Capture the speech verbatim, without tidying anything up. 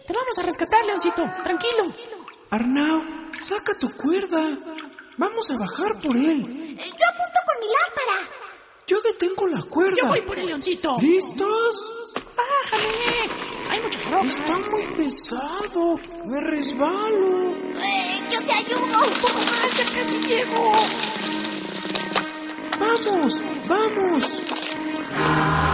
Te vamos a rescatar, Leoncito. Tranquilo. Arnau, saca tu cuerda. Vamos a bajar por él. Yo apunto con mi lámpara. Yo detengo la cuerda. Yo voy por el Leoncito. ¿Listos? Bájame. Hay muchas rocas. Está muy pesado. Me resbalo. Eh, yo te ayudo. Un poco más, ya casi llego. ¡Vamos! ¡Vamos!